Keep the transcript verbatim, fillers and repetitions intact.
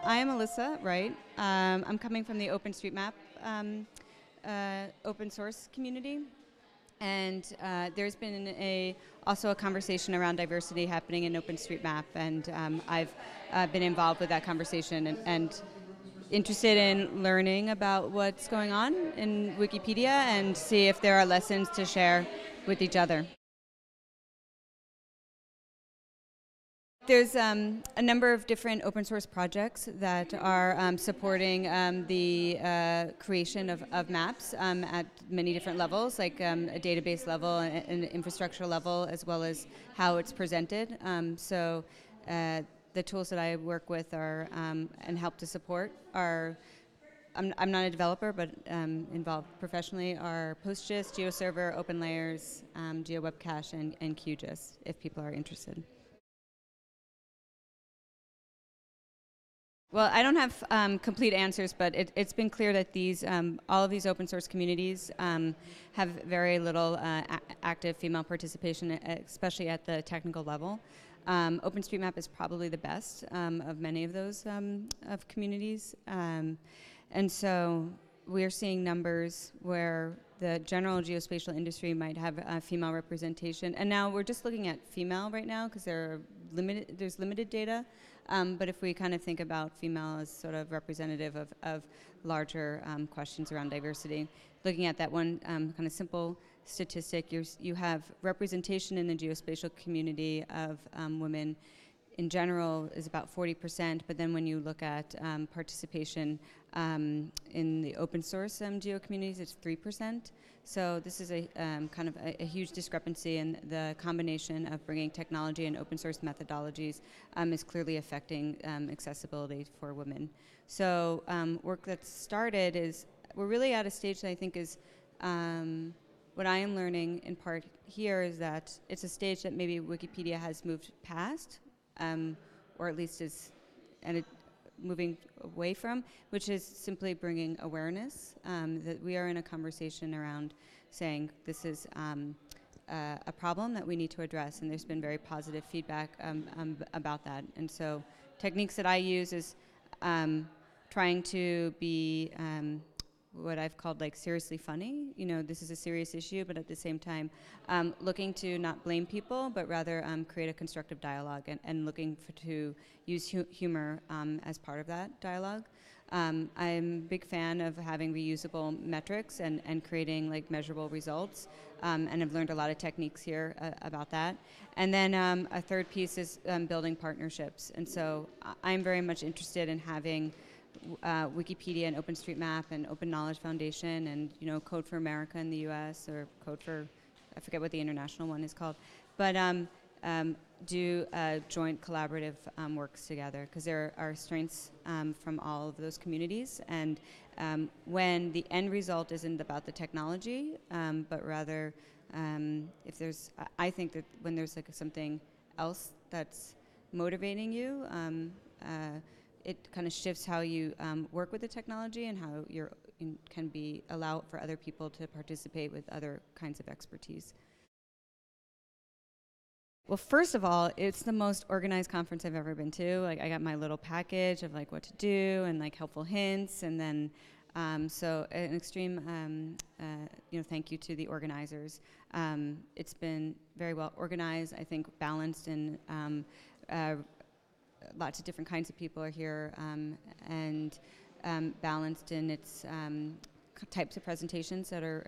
I am Alyssa Wright. Um, I'm coming from the OpenStreetMap um, uh, open source community. And uh, there's been a also a conversation around diversity happening in OpenStreetMap, and um, I've uh, been involved with that conversation and, and interested in learning about what's going on in Wikipedia and see if there are lessons to share with each other. There's um, a number of different open source projects that are um, supporting um, the uh, creation of, of maps um, at many different levels, like um, a database level and an infrastructure level, as well as how it's presented. Um, so uh, the tools that I work with are um, and help to support are, I'm, I'm not a developer, but um, involved professionally, are PostGIS, GeoServer, OpenLayers, um, GeoWebCache, and, and QGIS, if people are interested. Well, I don't have um, complete answers, but it, it's been clear that these, um, all of these open source communities um, have very little uh, a- active female participation, especially at the technical level. Um, OpenStreetMap is probably the best um, of many of those um, of communities, um, and so we're seeing numbers where the general geospatial industry might have uh, female representation, and now we're just looking at female right now because there are limited, there's limited data. Um, but if we kind of think about female as sort of representative of, of larger um, questions around diversity, looking at that one um, kind of simple statistic, you're, you have representation in the geospatial community of um, women in general is about forty percent, but then when you look at um, participation um, in the open source um, geo communities, it's three percent. So this is a um, kind of a, a huge discrepancy, and the combination of bringing technology and open source methodologies um, is clearly affecting um, accessibility for women. So um, work that's started is, we're really at a stage that I think is, um, what I am learning in part here is that it's a stage that maybe Wikipedia has moved past, um, or at least is and it moving away from, which is simply bringing awareness um, that we are in a conversation around saying this is um, uh, a problem that we need to address, and there's been very positive feedback um, um, about that. And so techniques that I use is um, trying to be um, what I've called like seriously funny. You know, this is a serious issue, but at the same time, um, looking to not blame people, but rather um, create a constructive dialogue, and, and looking for, to use hu- humor um, as part of that dialogue. Um, I'm a big fan of having reusable metrics and, and creating like measurable results, um, and I've learned a lot of techniques here uh, about that. And then um, a third piece is um, building partnerships. And so I- I'm very much interested in having Uh, Wikipedia and OpenStreetMap and Open Knowledge Foundation and, you know, Code for America in the U S, or Code for, I forget what the international one is called, but um, um, do uh, joint collaborative um, works together, because there are strengths um, from all of those communities. And um, when the end result isn't about the technology, um, but rather um, if there's, I think that when there's like something else that's motivating you, um, uh, it kind of shifts how you um, work with the technology, and how you can be allow for other people to participate with other kinds of expertise. Well, first of all, it's the most organized conference I've ever been to. Like, I got my little package of like what to do and like helpful hints, and then um, so an extreme um, uh, you know thank you to the organizers. Um, it's been very well organized. I think balanced, and um, uh, lots of different kinds of people are here, um, and um, balanced in its um, types of presentations that are